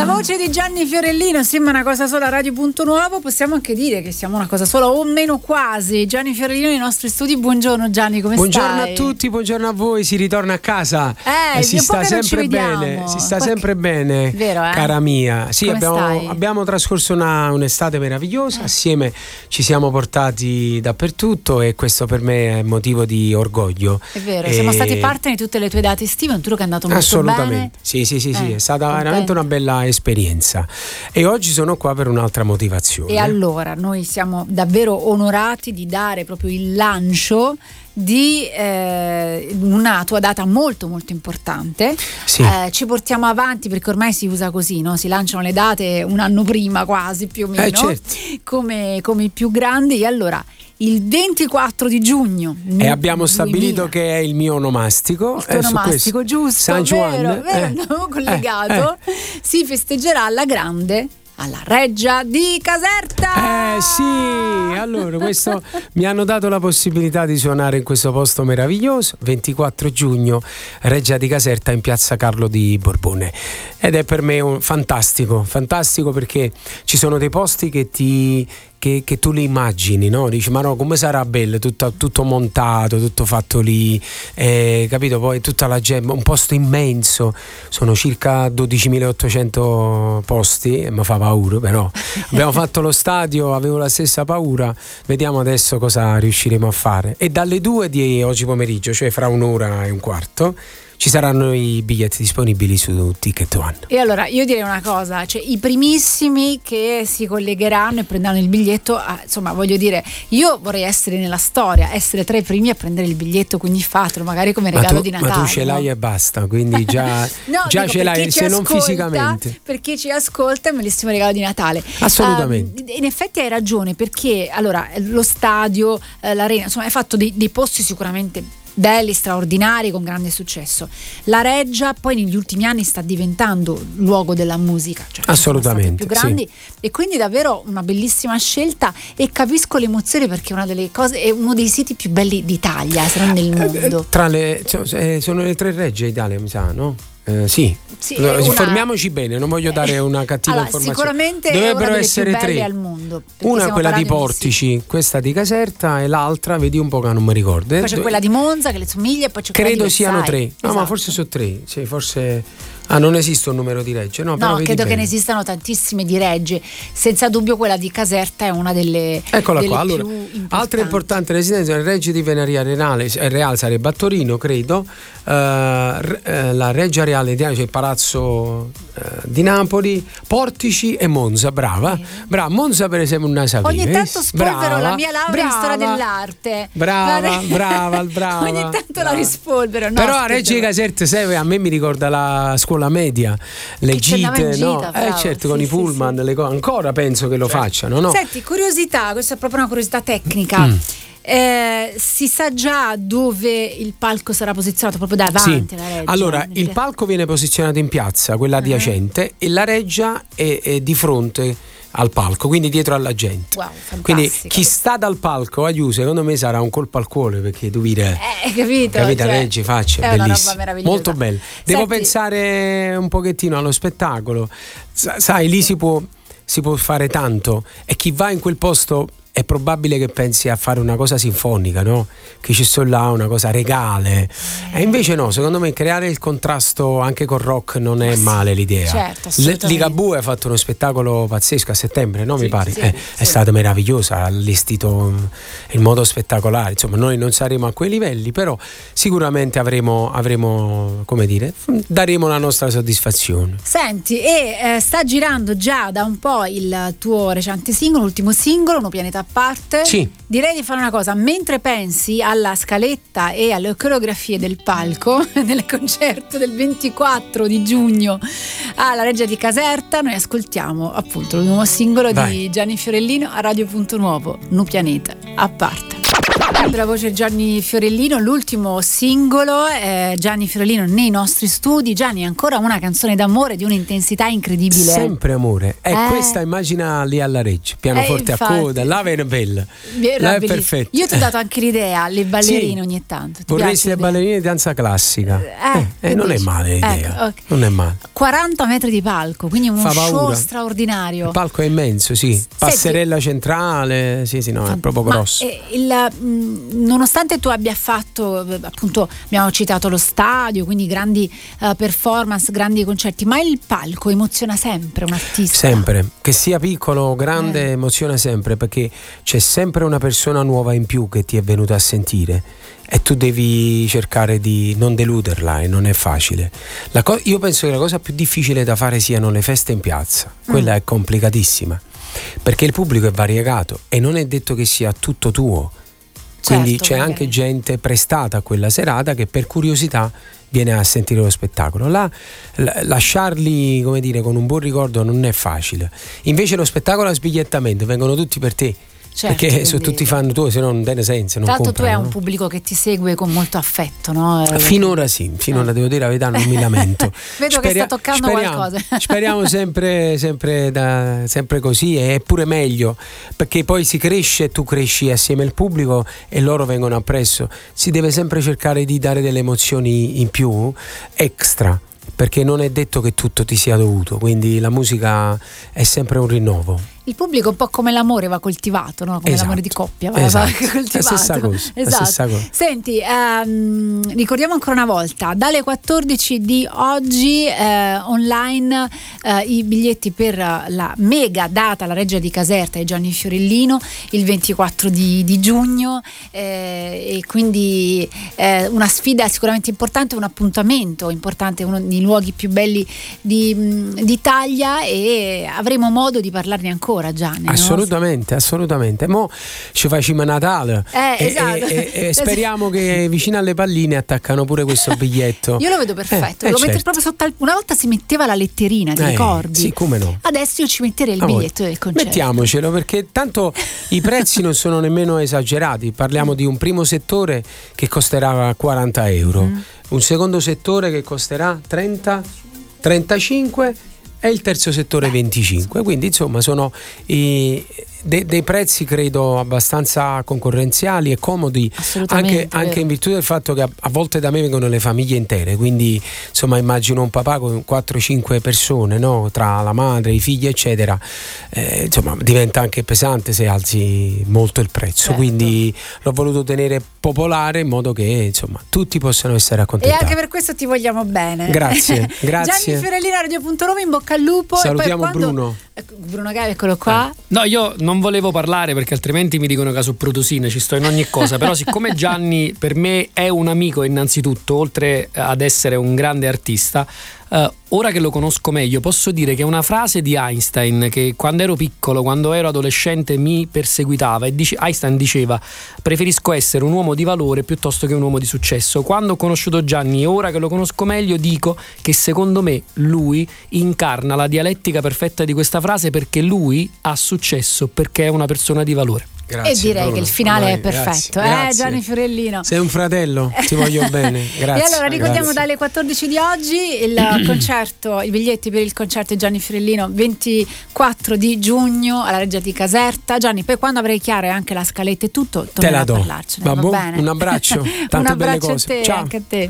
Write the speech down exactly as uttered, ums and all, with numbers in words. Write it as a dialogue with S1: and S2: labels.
S1: La voce di Gianni Fiorellino sembra una cosa sola a Radio Punto Nuovo, possiamo anche dire che siamo una cosa sola o meno quasi. Gianni Fiorellino nei nostri studi, buongiorno Gianni, come
S2: buongiorno
S1: stai?
S2: Buongiorno a tutti, buongiorno a voi, si ritorna a casa
S1: eh,
S2: e si sta sempre bene, si sta
S1: Qualche...
S2: sempre bene,
S1: vero, eh?
S2: cara mia. Sì, abbiamo, abbiamo trascorso una, un'estate meravigliosa, eh. assieme ci siamo portati dappertutto e questo per me è motivo di orgoglio.
S1: È vero,
S2: e...
S1: siamo stati partner di tutte le tue date estive, un tour che è andato molto
S2: assolutamente
S1: bene.
S2: Sì, sì, sì, sì,
S1: eh,
S2: è stata
S1: contento.
S2: veramente una bella esperienza e oggi sono qua per un'altra motivazione.
S1: E allora noi siamo davvero onorati di dare proprio il lancio di eh, una tua data molto molto importante.
S2: Sì.
S1: Eh, ci portiamo avanti perché ormai si usa così, no? Si lanciano le date un anno prima quasi più o meno,
S2: eh, certo.
S1: come, come i più grandi. E allora il ventiquattro di giugno
S2: e abbiamo stabilito che è il mio onomastico,
S1: il tuo
S2: eh,
S1: onomastico, giusto,
S2: San Juan,
S1: vero, vero,
S2: eh,
S1: no, collegato,
S2: eh, eh.
S1: si festeggerà alla grande alla Reggia di Caserta.
S2: Eh sì, allora questo mi hanno dato la possibilità di suonare in questo posto meraviglioso. Ventiquattro giugno, Reggia di Caserta in piazza Carlo di Borbone, ed è per me un fantastico, fantastico perché ci sono dei posti che ti Che, che tu li immagini, no? Dici ma no, come sarà bello, tutto, tutto montato, tutto fatto lì, eh, capito? Poi tutta la gente, un posto immenso, sono circa dodicimilaottocento posti e mi fa paura, però abbiamo fatto lo stadio, avevo la stessa paura, vediamo adesso cosa riusciremo a fare. E dalle due di oggi pomeriggio, cioè fra un'ora e un quarto, ci saranno i biglietti disponibili su Ticket One.
S1: E allora io direi una cosa, cioè i primissimi che si collegheranno e prenderanno il biglietto, ah, insomma voglio dire, io vorrei essere nella storia, essere tra i primi a prendere il biglietto, quindi fatelo magari come regalo
S2: ma tu,
S1: di Natale.
S2: Ma tu ce l'hai, no? E basta, quindi già,
S1: no,
S2: già
S1: dico,
S2: ce l'hai, se non
S1: ascolta,
S2: fisicamente.
S1: Per chi ci ascolta è un bellissimo regalo di Natale.
S2: Assolutamente.
S1: Uh, in effetti hai ragione, perché allora lo stadio, eh, l'arena, insomma hai fatto dei, dei posti sicuramente belli, straordinari, con grande successo. La Reggia poi negli ultimi anni sta diventando luogo della musica, cioè
S2: assolutamente
S1: più grandi,
S2: sì.
S1: E quindi davvero una bellissima scelta e capisco l'emozione perché è una delle cose, è uno dei siti più belli d'Italia, se non nel mondo.
S2: Tra le cioè, sono le tre regge Italia, mi sa, no? Eh, sì,
S1: sì
S2: allora,
S1: una...
S2: informiamoci bene, non voglio dare una cattiva
S1: allora,
S2: informazione.
S1: Sicuramente
S2: dovrebbero
S1: è
S2: essere tre
S1: al mondo,
S2: una è quella di Portici, questa di Caserta e l'altra vedi un po' che non mi ricordo.
S1: Poi c'è quella di Monza che le somiglia e poi c'è
S2: credo
S1: quella di
S2: siano tre, no,
S1: esatto.
S2: ma forse sono tre, sì, forse ah, non esiste un numero di regge, no?
S1: No,
S2: però
S1: credo
S2: bene.
S1: che ne esistano tantissime di regge. Senza dubbio quella di Caserta è una delle,
S2: eccola
S1: delle
S2: qua.
S1: più
S2: Allora,
S1: importanti.
S2: altre importanti residenze, il Regge di Venaria Reale, Real sarebbe a Torino, credo, uh, la Reggia Reale di cioè il Palazzo uh, di Napoli, Portici e Monza, brava. Sì. Brava, Monza per esempio una Savina.
S1: Ogni tanto spolvero brava, la mia laurea
S2: brava,
S1: in storia dell'arte.
S2: Brava,
S1: la...
S2: brava, brava.
S1: Ogni tanto
S2: brava.
S1: la rispolvero. No,
S2: però a Reggia di Caserta, sai, a me mi ricorda la scuola media, le gite, no?
S1: Gita,
S2: eh certo, con
S1: sì,
S2: i pullman,
S1: sì.
S2: le cose, ancora penso che lo certo. facciano, no?
S1: Senti, curiosità, questa è proprio una curiosità tecnica. Mm. Eh, si sa già dove il palco sarà posizionato, proprio davanti
S2: sì.
S1: alla Reggia?
S2: Allora, il palco viene posizionato in piazza, quella adiacente, uh-huh. e la Reggia è, è di fronte al palco, quindi dietro alla gente.
S1: Wow,
S2: quindi chi sta dal palco a Iu, secondo me sarà un colpo al cuore, perché tu dire
S1: eh, capito,
S2: capito,
S1: cioè,
S2: Reggi faccia, è bellissimo, molto bello. Devo
S1: Senti,
S2: pensare un pochettino allo spettacolo, sai, lì si può si può fare tanto e chi va in quel posto è probabile che pensi a fare una cosa sinfonica, no? Che ci sto là, una cosa regale. E invece no, secondo me creare il contrasto anche col rock non è male l'idea.
S1: Certo,
S2: Ligabue ha fatto uno spettacolo pazzesco a settembre, no?
S1: Sì,
S2: mi pare.
S1: sì,
S2: eh,
S1: sì.
S2: È stato meraviglioso, ha allestito in modo spettacolare. Insomma, noi non saremo a quei livelli, però sicuramente avremo, avremo come dire, daremo la nostra soddisfazione.
S1: Senti, e eh, sta girando già da un po' il tuo recente singolo, l'ultimo singolo, Uno pianeta a parte.
S2: Sì.
S1: Direi di fare una cosa, mentre pensi alla scaletta e alle coreografie del palco del concerto del ventiquattro di giugno alla Reggia di Caserta, noi ascoltiamo appunto il nuovo singolo Vai. di Gianni Fiorellino a Radio Punto Nuovo, Nu pianeta a parte. Per la voce Gianni Fiorellino, l'ultimo singolo, eh, Gianni Fiorellino nei nostri studi. Gianni, ancora una canzone d'amore di un'intensità incredibile.
S2: Sempre amore. E eh. questa immagina lì alla Reggia, pianoforte eh, a coda, là è bella. Là è perfetto.
S1: Io ti ho dato anche l'idea, le ballerine sì. ogni tanto. Ti
S2: vorresti le ballerine di danza classica? Eh, eh, eh non dici? È male l'idea. Ecco, okay. Non è male.
S1: quaranta metri di palco, quindi uno
S2: Fa
S1: show
S2: paura.
S1: Straordinario.
S2: Il palco è immenso, sì. Senti, passerella centrale, sì, sì, no, è proprio grosso.
S1: Il, mh, nonostante tu abbia fatto, appunto, abbiamo citato lo stadio, quindi grandi uh, performance, grandi concerti, ma il palco emoziona sempre un artista.
S2: Sempre, che sia piccolo o grande, eh. emoziona sempre, perché c'è sempre una persona nuova in più che ti è venuta a sentire e tu devi cercare di non deluderla, e non è facile. La co- io penso che la cosa più difficile da fare siano le feste in piazza, quella mm. è complicatissima, perché il pubblico è variegato e non è detto che sia tutto tuo. Quindi certo, c'è anche gente prestata a quella serata che per curiosità viene a sentire lo spettacolo. Là lasciarli, come dire, con un buon ricordo non è facile. Invece lo spettacolo a sbigliettamento, vengono tutti per te. Certo, perché quindi... sono tutti fan tuoi, se no non tiene senso.
S1: Tra l'altro
S2: comprano,
S1: tu hai un
S2: no?
S1: pubblico che ti segue con molto affetto, no?
S2: Finora sì, finora eh. devo dire la verità, non mi lamento.
S1: Vedo Speria- che sta toccando
S2: speriamo,
S1: qualcosa.
S2: Speriamo sempre, sempre, da, sempre così, e è pure meglio, perché poi si cresce, tu cresci assieme al pubblico e loro vengono appresso. Si deve sempre cercare di dare delle emozioni in più, extra, perché non è detto che tutto ti sia dovuto, quindi la musica è sempre un rinnovo.
S1: Il pubblico un po' come l'amore va coltivato, no? Come esatto. l'amore di coppia va,
S2: esatto.
S1: va coltivato.
S2: La stessa cosa,
S1: esatto.
S2: la stessa cosa.
S1: Senti, ehm, ricordiamo ancora una volta, dalle quattordici di oggi eh, online eh, i biglietti per la mega data alla Reggia di Caserta e Gianni Fiorellino il ventiquattro di, di giugno eh, e quindi eh, una sfida sicuramente importante, un appuntamento importante, uno dei luoghi più belli di, d'Italia, e avremo modo di parlarne ancora. Gianni,
S2: assolutamente, no? assolutamente. Mo ci facciamo a Natale
S1: eh,
S2: e,
S1: esatto.
S2: e, e, e speriamo che vicino alle palline attaccano pure questo biglietto.
S1: Io lo vedo perfetto,
S2: eh,
S1: lo
S2: eh,
S1: metti
S2: certo.
S1: proprio sotto al... Una volta si metteva la letterina, ti
S2: eh,
S1: ricordi?
S2: Sì, come no.
S1: Adesso io ci metterei il biglietto del concerto.
S2: Mettiamocelo, perché tanto i prezzi non sono nemmeno esagerati. Parliamo mm. di un primo settore che costerà quaranta euro, mm. un secondo settore che costerà trenta, trentacinque e il terzo settore venticinque, quindi insomma sono i, de, dei prezzi credo abbastanza concorrenziali e comodi, anche, anche in virtù del fatto che a, a volte da me vengono le famiglie intere, quindi insomma immagino un papà con quattro cinque persone, no? Tra la madre, i figli eccetera, eh, insomma diventa anche pesante se alzi molto il prezzo, certo. Quindi l'ho voluto tenere popolare in modo che insomma tutti possano essere accontentati.
S1: E anche per questo ti vogliamo bene.
S2: Grazie, grazie.
S1: Gianni Fiorellino, radio punto Roma, in bocca al lupo.
S2: Salutiamo
S1: e poi quando...
S2: Bruno.
S1: Bruno Gavi, eccolo qua.
S3: Eh. No, io non volevo parlare perché altrimenti mi dicono che su Protosine ci sto in ogni cosa, però siccome Gianni per me è un amico innanzitutto, oltre ad essere un grande artista, Uh, ora che lo conosco meglio posso dire che è una frase di Einstein che quando ero piccolo, quando ero adolescente, mi perseguitava, e dice, Einstein diceva: preferisco essere un uomo di valore piuttosto che un uomo di successo. Quando ho conosciuto Gianni e ora che lo conosco meglio dico che secondo me lui incarna la dialettica perfetta di questa frase, perché lui ha successo perché è una persona di valore.
S1: Grazie, e direi Bruno, che il finale è perfetto, grazie, eh, grazie. Gianni Fiorellino.
S2: Sei un fratello, ti voglio bene. Grazie.
S1: E allora ricordiamo
S2: grazie.
S1: dalle quattordici di oggi il concerto, i biglietti per il concerto di Gianni Fiorellino ventiquattro di giugno alla Reggia di Caserta. Gianni, poi quando avrai chiaro anche la scaletta e tutto, tornerai a parlarcene. Va
S2: boh,
S1: bene?
S2: Un abbraccio, tante
S1: un
S2: belle
S1: abbraccio
S2: cose.
S1: A te,
S2: ciao.
S1: Anche a te.